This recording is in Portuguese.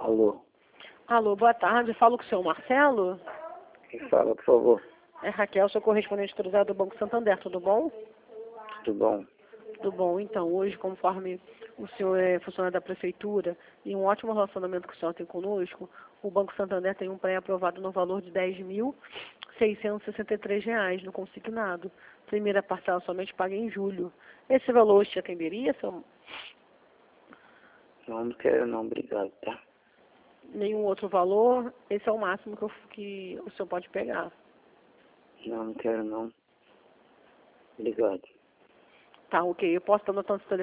Alô, Alô, boa tarde. Falo com o senhor Marcelo. quem fala, por favor? É Raquel, sou correspondente autorizado do Banco Santander, tudo bom? Tudo bom? Tudo bom. Então, hoje, conforme o senhor é funcionário da Prefeitura e um ótimo relacionamento que o senhor tem conosco, o Banco Santander tem um pré-aprovado no valor de R$ 10.663 no consignado. Primeira parcela somente paga em julho. Esse valor te atenderia, seu? Não quero não, obrigado, tá? Nenhum outro valor? Esse é o máximo que o senhor pode pegar. Não quero não. Obrigado. Tá, ok. Eu posso estar anotando esse telefone.